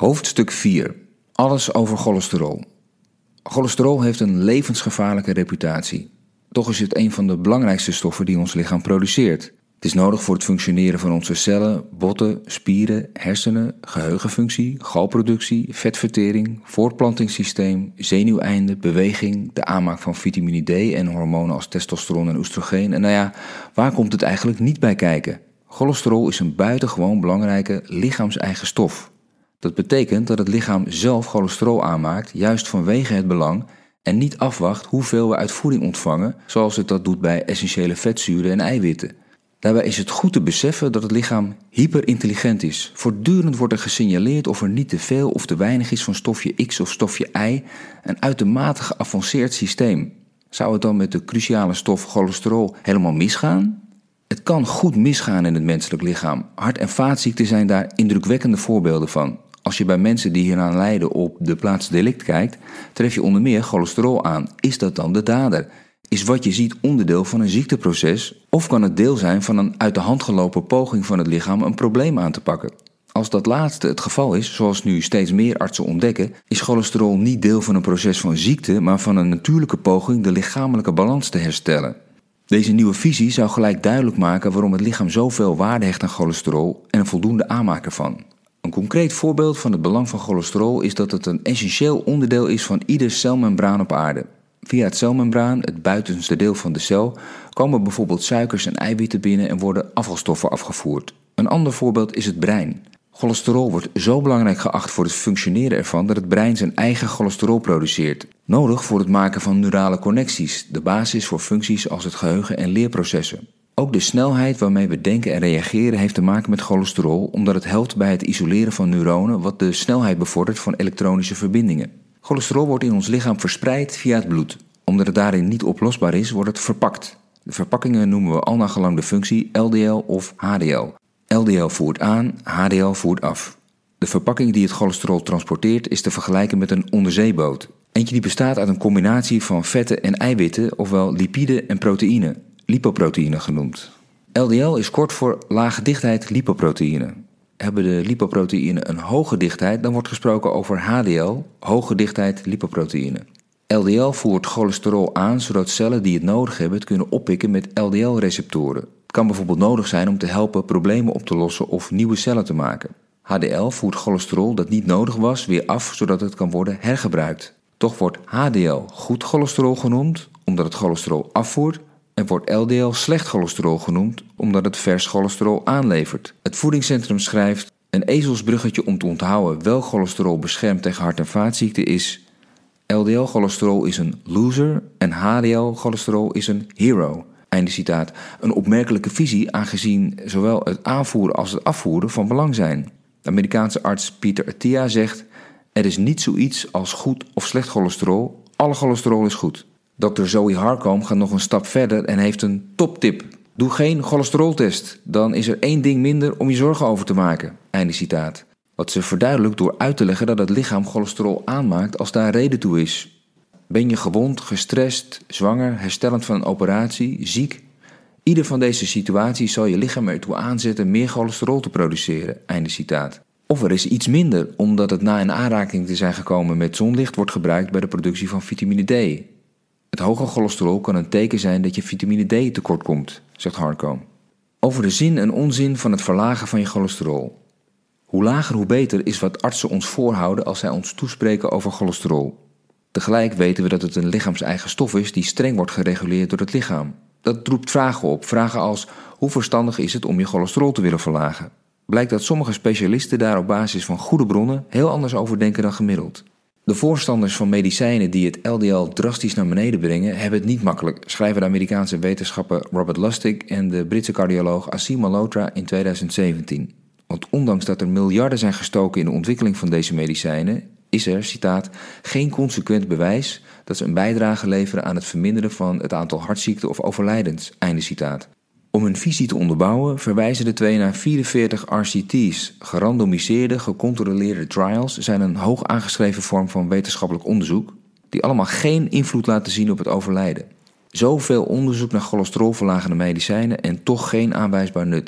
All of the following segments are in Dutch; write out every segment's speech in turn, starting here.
Hoofdstuk 4. Alles over cholesterol. Cholesterol heeft een levensgevaarlijke reputatie. Toch is het een van de belangrijkste stoffen die ons lichaam produceert. Het is nodig voor het functioneren van onze cellen, botten, spieren, hersenen, geheugenfunctie, galproductie, vetvertering, voortplantingssysteem, zenuweinden, beweging, de aanmaak van vitamine D en hormonen als testosteron en oestrogeen. En waar komt het eigenlijk niet bij kijken? Cholesterol is een buitengewoon belangrijke lichaams-eigen stof. Dat betekent dat het lichaam zelf cholesterol aanmaakt, juist vanwege het belang, en niet afwacht hoeveel we uit voeding ontvangen, zoals het dat doet bij essentiële vetzuren en eiwitten. Daarbij is het goed te beseffen dat het lichaam hyperintelligent is. Voortdurend wordt er gesignaleerd of er niet te veel of te weinig is van stofje X of stofje Y, een uitermate geavanceerd systeem. Zou het dan met de cruciale stof cholesterol helemaal misgaan? Het kan goed misgaan in het menselijk lichaam. Hart- en vaatziekten zijn daar indrukwekkende voorbeelden van. Als je bij mensen die hieraan lijden op de plaats delict kijkt, tref je onder meer cholesterol aan. Is dat dan de dader? Is wat je ziet onderdeel van een ziekteproces of kan het deel zijn van een uit de hand gelopen poging van het lichaam een probleem aan te pakken? Als dat laatste het geval is, zoals nu steeds meer artsen ontdekken, is cholesterol niet deel van een proces van ziekte, maar van een natuurlijke poging de lichamelijke balans te herstellen. Deze nieuwe visie zou gelijk duidelijk maken waarom het lichaam zoveel waarde hecht aan cholesterol en een voldoende aanmaak ervan. Een concreet voorbeeld van het belang van cholesterol is dat het een essentieel onderdeel is van ieder celmembraan op aarde. Via het celmembraan, het buitenste deel van de cel, komen bijvoorbeeld suikers en eiwitten binnen en worden afvalstoffen afgevoerd. Een ander voorbeeld is het brein. Cholesterol wordt zo belangrijk geacht voor het functioneren ervan dat het brein zijn eigen cholesterol produceert. Nodig voor het maken van neurale connecties, de basis voor functies als het geheugen en leerprocessen. Ook de snelheid waarmee we denken en reageren heeft te maken met cholesterol, omdat het helpt bij het isoleren van neuronen wat de snelheid bevordert van elektronische verbindingen. Cholesterol wordt in ons lichaam verspreid via het bloed. Omdat het daarin niet oplosbaar is, wordt het verpakt. De verpakkingen noemen we al naar gelang de functie LDL of HDL. LDL voert aan, HDL voert af. De verpakking die het cholesterol transporteert is te vergelijken met een onderzeeboot. Eentje die bestaat uit een combinatie van vetten en eiwitten, ofwel lipiden en proteïne, lipoproteïne genoemd. LDL is kort voor lage dichtheid lipoproteïne. Hebben de lipoproteïne een hoge dichtheid, dan wordt gesproken over HDL, hoge dichtheid lipoproteïne. LDL voert cholesterol aan zodat cellen die het nodig hebben het kunnen oppikken met LDL-receptoren. Het kan bijvoorbeeld nodig zijn om te helpen problemen op te lossen of nieuwe cellen te maken. HDL voert cholesterol dat niet nodig was weer af zodat het kan worden hergebruikt. Toch wordt HDL goed cholesterol genoemd omdat het cholesterol afvoert en wordt LDL slecht cholesterol genoemd omdat het vers cholesterol aanlevert. Het voedingscentrum schrijft: een ezelsbruggetje om te onthouden welk cholesterol beschermt tegen hart- en vaatziekten is: LDL-cholesterol is een loser en HDL-cholesterol is een hero. Einde citaat. Een opmerkelijke visie aangezien zowel het aanvoeren als het afvoeren van belang zijn. De Amerikaanse arts Peter Attia zegt: er is niet zoiets als goed of slecht cholesterol, alle cholesterol is goed. Dr. Zoe Harcombe gaat nog een stap verder en heeft een toptip. Doe geen cholesteroltest, dan is er 1 ding minder om je zorgen over te maken. Einde citaat. Wat ze verduidelijkt door uit te leggen dat het lichaam cholesterol aanmaakt als daar reden toe is. Ben je gewond, gestrest, zwanger, herstellend van een operatie, ziek? Ieder van deze situaties zal je lichaam ertoe aanzetten meer cholesterol te produceren. Einde citaat. Of er is iets minder, omdat het na in aanraking te zijn gekomen met zonlicht wordt gebruikt bij de productie van vitamine D. Het hoge cholesterol kan een teken zijn dat je vitamine D tekort komt, zegt Harcombe. Over de zin en onzin van het verlagen van je cholesterol. Hoe lager hoe beter is wat artsen ons voorhouden als zij ons toespreken over cholesterol. Tegelijk weten we dat het een lichaams-eigen stof is die streng wordt gereguleerd door het lichaam. Dat roept vragen op, vragen als: hoe verstandig is het om je cholesterol te willen verlagen? Blijkt dat sommige specialisten daar op basis van goede bronnen heel anders over denken dan gemiddeld. De voorstanders van medicijnen die het LDL drastisch naar beneden brengen, hebben het niet makkelijk, schrijven de Amerikaanse wetenschapper Robert Lustig en de Britse cardioloog Aseem Malhotra in 2017. Want ondanks dat er miljarden zijn gestoken in de ontwikkeling van deze medicijnen, is er, citaat, geen consequent bewijs dat ze een bijdrage leveren aan het verminderen van het aantal hartziekten of overlijdens, einde citaat. Om hun visie te onderbouwen verwijzen de twee naar 44 RCT's. Gerandomiseerde, gecontroleerde trials zijn een hoog aangeschreven vorm van wetenschappelijk onderzoek die allemaal geen invloed laten zien op het overlijden. Zoveel onderzoek naar cholesterolverlagende medicijnen en toch geen aanwijsbaar nut.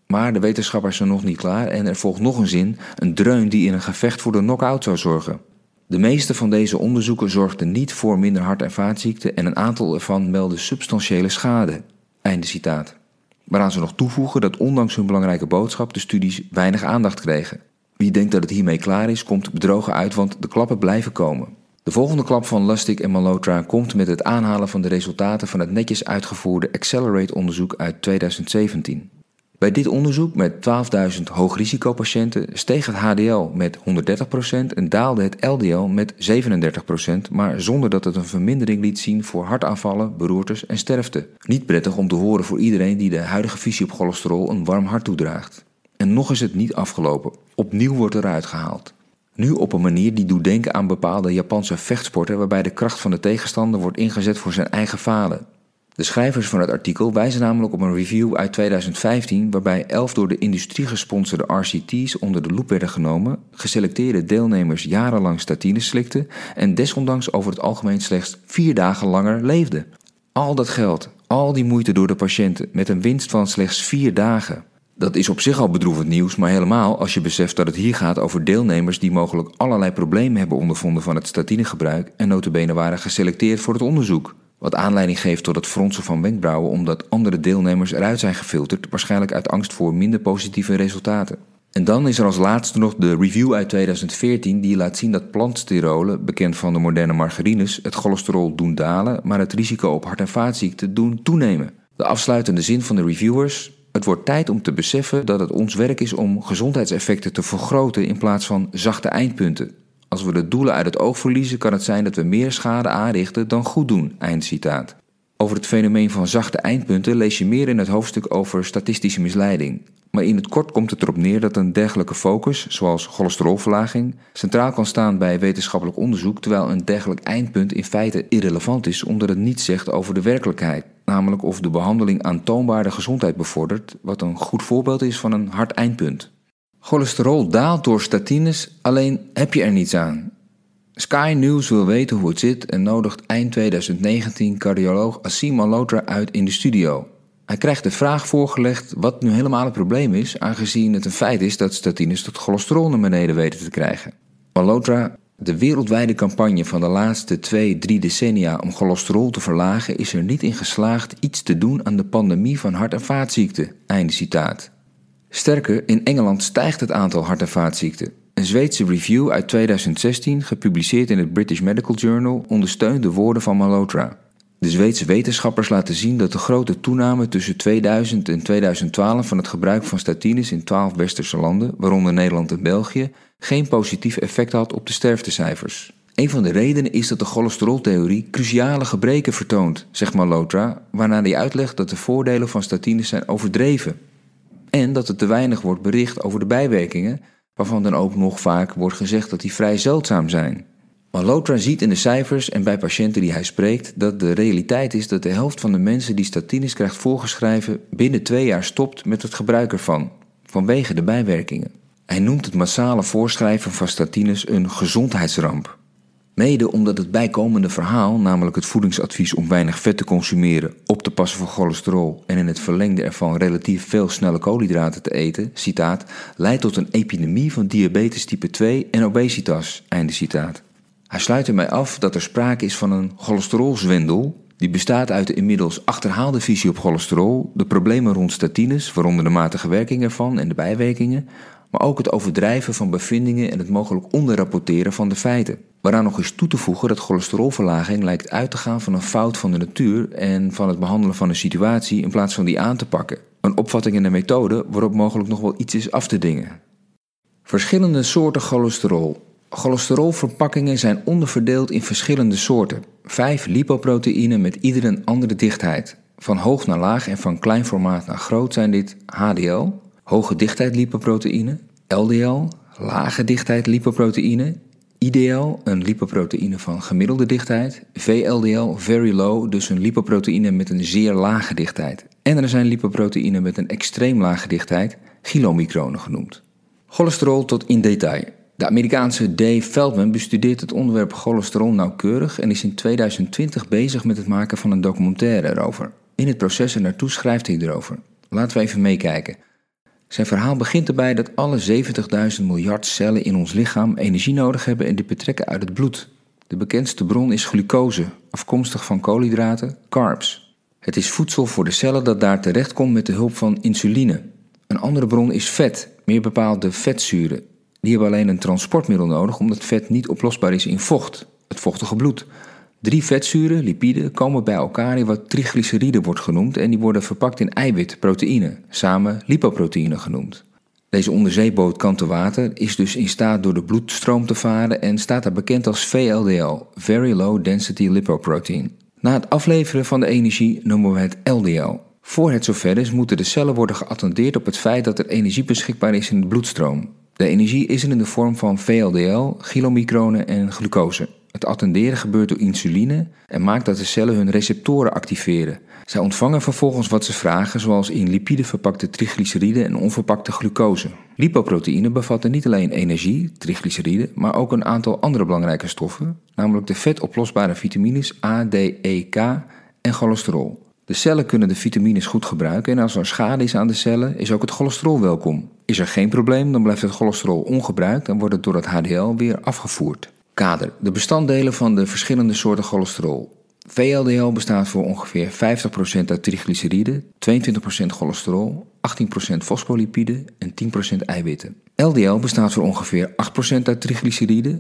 Maar de wetenschappers zijn nog niet klaar en er volgt nog een zin, een dreun die in een gevecht voor de knock-out zou zorgen. De meeste van deze onderzoeken zorgden niet voor minder hart- en vaatziekten en een aantal ervan meldden substantiële schade. Einde citaat. Waaraan ze nog toevoegen dat ondanks hun belangrijke boodschap de studies weinig aandacht kregen. Wie denkt dat het hiermee klaar is, komt bedrogen uit, want de klappen blijven komen. De volgende klap van Lustig en Malhotra komt met het aanhalen van de resultaten van het netjes uitgevoerde Accelerate-onderzoek uit 2017. Bij dit onderzoek met 12.000 hoogrisicopatiënten steeg het HDL met 130% en daalde het LDL met 37%, maar zonder dat het een vermindering liet zien voor hartaanvallen, beroertes en sterfte. Niet prettig om te horen voor iedereen die de huidige visie op cholesterol een warm hart toedraagt. En nog is het niet afgelopen. Opnieuw wordt eruit gehaald. Nu op een manier die doet denken aan bepaalde Japanse vechtsporten waarbij de kracht van de tegenstander wordt ingezet voor zijn eigen falen. De schrijvers van het artikel wijzen namelijk op een review uit 2015 waarbij 11 door de industrie gesponsorde RCT's onder de loep werden genomen, geselecteerde deelnemers jarenlang statines slikten en desondanks over het algemeen slechts 4 dagen langer leefden. Al dat geld, al die moeite door de patiënten met een winst van slechts 4 dagen. Dat is op zich al bedroevend nieuws, maar helemaal als je beseft dat het hier gaat over deelnemers die mogelijk allerlei problemen hebben ondervonden van het statinegebruik en nota bene waren geselecteerd voor het onderzoek. Wat aanleiding geeft tot het fronsen van wenkbrauwen omdat andere deelnemers eruit zijn gefilterd, waarschijnlijk uit angst voor minder positieve resultaten. En dan is er als laatste nog de review uit 2014 die laat zien dat plantsterolen, bekend van de moderne margarines, het cholesterol doen dalen, maar het risico op hart- en vaatziekten doen toenemen. De afsluitende zin van de reviewers: het wordt tijd om te beseffen dat het ons werk is om gezondheidseffecten te vergroten in plaats van zachte eindpunten. Als we de doelen uit het oog verliezen, kan het zijn dat we meer schade aanrichten dan goed doen. Eindcitaat. Over het fenomeen van zachte eindpunten lees je meer in het hoofdstuk over statistische misleiding. Maar in het kort komt het erop neer dat een dergelijke focus, zoals cholesterolverlaging, centraal kan staan bij wetenschappelijk onderzoek, terwijl een dergelijk eindpunt in feite irrelevant is omdat het niets zegt over de werkelijkheid. Namelijk of de behandeling aantoonbaar de gezondheid bevordert, wat een goed voorbeeld is van een hard eindpunt. Cholesterol daalt door statines, alleen heb je er niets aan. Sky News wil weten hoe het zit en nodigt eind 2019 cardioloog Asim Malhotra uit in de studio. Hij krijgt de vraag voorgelegd wat nu helemaal het probleem is, aangezien het een feit is dat statines het cholesterol naar beneden weten te krijgen. Malhotra: de wereldwijde campagne van de laatste 2-3 decennia om cholesterol te verlagen is er niet in geslaagd iets te doen aan de pandemie van hart- en vaatziekten. Einde citaat. Sterker, in Engeland stijgt het aantal hart- en vaatziekten. Een Zweedse review uit 2016, gepubliceerd in het British Medical Journal, ondersteunt de woorden van Malhotra. De Zweedse wetenschappers laten zien dat de grote toename tussen 2000 en 2012 van het gebruik van statines in 12 westerse landen, waaronder Nederland en België, geen positief effect had op de sterftecijfers. Een van de redenen is dat de cholesteroltheorie cruciale gebreken vertoont, zegt Malhotra, waarna hij uitlegt dat de voordelen van statines zijn overdreven. En dat er te weinig wordt bericht over de bijwerkingen, waarvan dan ook nog vaak wordt gezegd dat die vrij zeldzaam zijn. Malhotra ziet in de cijfers en bij patiënten die hij spreekt dat de realiteit is dat de helft van de mensen die statines krijgt voorgeschreven binnen 2 jaar stopt met het gebruik ervan, vanwege de bijwerkingen. Hij noemt het massale voorschrijven van statines een gezondheidsramp. Mede omdat het bijkomende verhaal, namelijk het voedingsadvies om weinig vet te consumeren, op te passen voor cholesterol en in het verlengde ervan relatief veel snelle koolhydraten te eten, citaat, leidt tot een epidemie van diabetes type 2 en obesitas, einde citaat. Hij sluit ermee af dat er sprake is van een cholesterolzwendel, die bestaat uit de inmiddels achterhaalde visie op cholesterol, de problemen rond statines, waaronder de matige werking ervan en de bijwerkingen, maar ook het overdrijven van bevindingen en het mogelijk onderrapporteren van de feiten. Waaraan nog eens toe te voegen dat cholesterolverlaging lijkt uit te gaan van een fout van de natuur en van het behandelen van een situatie in plaats van die aan te pakken. Een opvatting en een methode waarop mogelijk nog wel iets is af te dingen. Verschillende soorten cholesterol. Cholesterolverpakkingen zijn onderverdeeld in verschillende soorten. 5 lipoproteïnen met ieder een andere dichtheid. Van hoog naar laag en van klein formaat naar groot zijn dit HDL, hoge dichtheid lipoproteïne, LDL, lage dichtheid lipoproteïne, IDL, een lipoproteïne van gemiddelde dichtheid, VLDL, very low, dus een lipoproteïne met een zeer lage dichtheid. En er zijn lipoproteïnen met een extreem lage dichtheid, chylomicronen genoemd. Cholesterol tot in detail. De Amerikaanse Dave Feldman bestudeert het onderwerp cholesterol nauwkeurig en is in 2020 bezig met het maken van een documentaire erover. In het proces ernaartoe schrijft hij erover. Laten we even meekijken. Zijn verhaal begint erbij dat alle 70.000 miljard cellen in ons lichaam energie nodig hebben en die betrekken uit het bloed. De bekendste bron is glucose, afkomstig van koolhydraten, carbs. Het is voedsel voor de cellen dat daar terechtkomt met de hulp van insuline. Een andere bron is vet, meer bepaald de vetzuren. Die hebben alleen een transportmiddel nodig omdat vet niet oplosbaar is in vocht, het vochtige bloed. 3 vetzuren, lipiden, komen bij elkaar in wat triglyceriden wordt genoemd en die worden verpakt in eiwit, proteïne, samen lipoproteïne genoemd. Deze onderzeeboot Kantewater is dus in staat door de bloedstroom te varen en staat daar bekend als VLDL, Very Low Density Lipoprotein. Na het afleveren van de energie noemen we het LDL. Voor het zover is, moeten de cellen worden geattendeerd op het feit dat er energie beschikbaar is in de bloedstroom. De energie is er in de vorm van VLDL, chylomicronen en glucose. Het attenderen gebeurt door insuline en maakt dat de cellen hun receptoren activeren. Zij ontvangen vervolgens wat ze vragen, zoals in lipide verpakte triglyceriden en onverpakte glucose. Lipoproteïne bevatten niet alleen energie, triglyceriden, maar ook een aantal andere belangrijke stoffen, namelijk de vetoplosbare vitamines A, D, E, K en cholesterol. De cellen kunnen de vitamines goed gebruiken en als er schade is aan de cellen, is ook het cholesterol welkom. Is er geen probleem, dan blijft het cholesterol ongebruikt en wordt het door het HDL weer afgevoerd. Kader. De bestanddelen van de verschillende soorten cholesterol. VLDL bestaat voor ongeveer 50% uit triglyceriden, 22% cholesterol, 18% fosfolipiden en 10% eiwitten. LDL bestaat voor ongeveer 8% uit triglyceriden,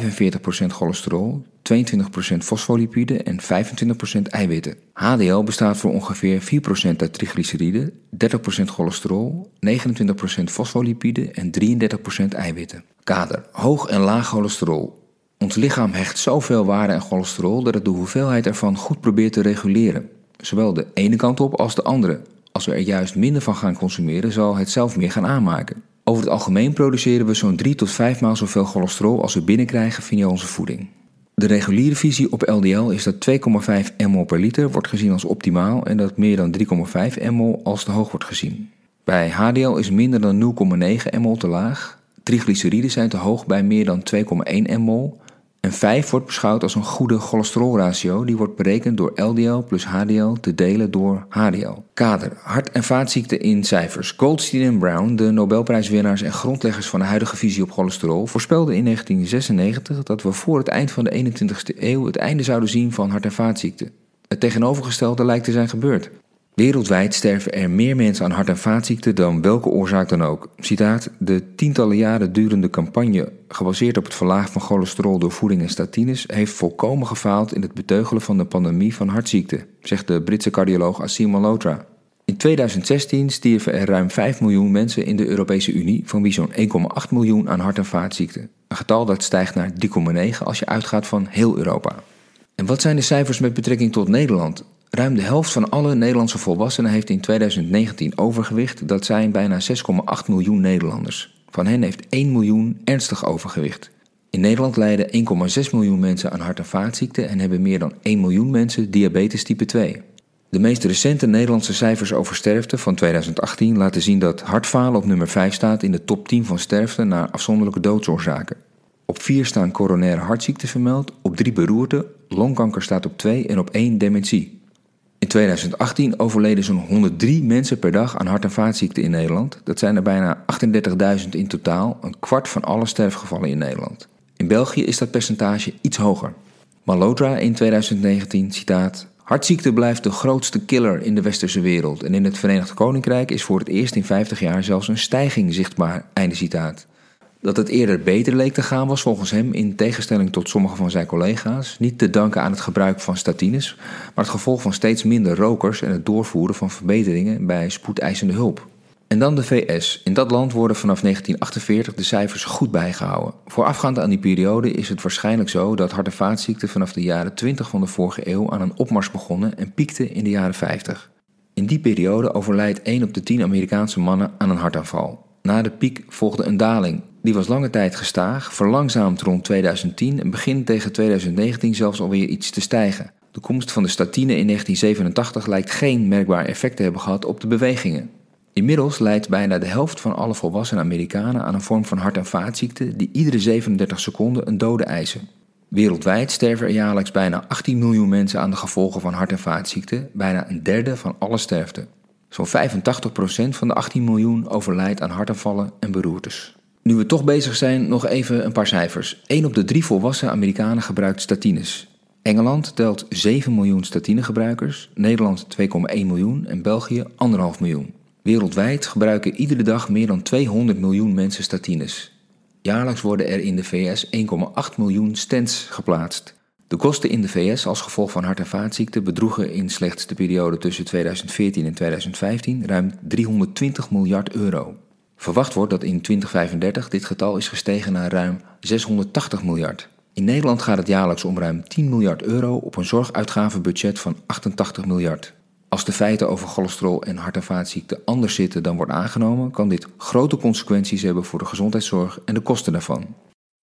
45% cholesterol, 22% fosfolipiden en 25% eiwitten. HDL bestaat voor ongeveer 4% uit triglyceriden, 30% cholesterol, 29% fosfolipiden en 33% eiwitten. Kader. Hoog en laag cholesterol. Ons lichaam hecht zoveel waarde aan cholesterol dat het de hoeveelheid ervan goed probeert te reguleren. Zowel de ene kant op als de andere. Als we er juist minder van gaan consumeren, zal het zelf meer gaan aanmaken. Over het algemeen produceren we zo'n 3 tot 5 maal zoveel cholesterol als we binnenkrijgen via onze voeding. De reguliere visie op LDL is dat 2,5 mol per liter wordt gezien als optimaal en dat meer dan 3,5 mol als te hoog wordt gezien. Bij HDL is minder dan 0,9 mol te laag. Triglyceriden zijn te hoog bij meer dan 2,1 mol. En 5 wordt beschouwd als een goede cholesterolratio, die wordt berekend door LDL plus HDL te delen door HDL. Kader. Hart- en vaatziekten in cijfers. Goldstein en Brown, de Nobelprijswinnaars en grondleggers van de huidige visie op cholesterol, voorspelden in 1996 dat we voor het eind van de 21ste eeuw het einde zouden zien van hart- en vaatziekten. Het tegenovergestelde lijkt te zijn gebeurd. Wereldwijd sterven er meer mensen aan hart- en vaatziekten dan welke oorzaak dan ook. Citaat, de tientallen jaren durende campagne gebaseerd op het verlagen van cholesterol door voeding en statines heeft volkomen gefaald in het beteugelen van de pandemie van hartziekten, zegt de Britse cardioloog Aseem Malhotra. In 2016 stierven er ruim 5 miljoen mensen in de Europese Unie, van wie zo'n 1,8 miljoen aan hart- en vaatziekten. Een getal dat stijgt naar 3,9 als je uitgaat van heel Europa. En wat zijn de cijfers met betrekking tot Nederland? Ruim de helft van alle Nederlandse volwassenen heeft in 2019 overgewicht. Dat zijn bijna 6,8 miljoen Nederlanders. Van hen heeft 1 miljoen ernstig overgewicht. In Nederland lijden 1,6 miljoen mensen aan hart- en vaatziekten en hebben meer dan 1 miljoen mensen diabetes type 2. De meest recente Nederlandse cijfers over sterfte van 2018 laten zien dat hartfalen op nummer 5 staat in de top 10 van sterfte naar afzonderlijke doodsoorzaken. Op 4 staan coronaire hartziekten vermeld, op 3 beroerte, longkanker staat op 2 en op 1 dementie. In 2018 overleden zo'n 103 mensen per dag aan hart- en vaatziekten in Nederland. Dat zijn er bijna 38.000 in totaal, een kwart van alle sterfgevallen in Nederland. In België is dat percentage iets hoger. Malhotra in 2019, citaat, hartziekte blijft de grootste killer in de westerse wereld en in het Verenigd Koninkrijk is voor het eerst in 50 jaar zelfs een stijging zichtbaar, einde citaat. Dat het eerder beter leek te gaan was volgens hem, in tegenstelling tot sommige van zijn collega's, niet te danken aan het gebruik van statines, maar het gevolg van steeds minder rokers en het doorvoeren van verbeteringen bij spoedeisende hulp. En dan de VS. In dat land worden vanaf 1948 de cijfers goed bijgehouden. Voorafgaand aan die periode is het waarschijnlijk zo dat hart- en vaatziekten vanaf de jaren 20 van de vorige eeuw aan een opmars begonnen en piekten in de jaren 50. In die periode overlijdt 1 op de 10 Amerikaanse mannen aan een hartaanval. Na de piek volgde een daling. Die was lange tijd gestaag, verlangzaamd rond 2010 en begint tegen 2019 zelfs alweer iets te stijgen. De komst van de statine in 1987 lijkt geen merkbaar effect te hebben gehad op de bewegingen. Inmiddels lijdt bijna de helft van alle volwassen Amerikanen aan een vorm van hart- en vaatziekte die iedere 37 seconden een dode eisen. Wereldwijd sterven er jaarlijks bijna 18 miljoen mensen aan de gevolgen van hart- en vaatziekten, bijna een derde van alle sterfte. Zo'n 85% van de 18 miljoen overlijdt aan hartaanvallen en beroertes. Nu we toch bezig zijn, nog even een paar cijfers. 1 op de 3 volwassen Amerikanen gebruikt statines. Engeland telt 7 miljoen statinegebruikers, Nederland 2,1 miljoen en België 1,5 miljoen. Wereldwijd gebruiken iedere dag meer dan 200 miljoen mensen statines. Jaarlijks worden er in de VS 1,8 miljoen stents geplaatst. De kosten in de VS als gevolg van hart- en vaatziekten bedroegen in slechts de periode tussen 2014 en 2015 ruim 320 miljard euro. Verwacht wordt dat in 2035 dit getal is gestegen naar ruim 680 miljard. In Nederland gaat het jaarlijks om ruim 10 miljard euro op een zorguitgavenbudget van 88 miljard. Als de feiten over cholesterol en hart- en vaatziekten anders zitten dan wordt aangenomen, kan dit grote consequenties hebben voor de gezondheidszorg en de kosten daarvan.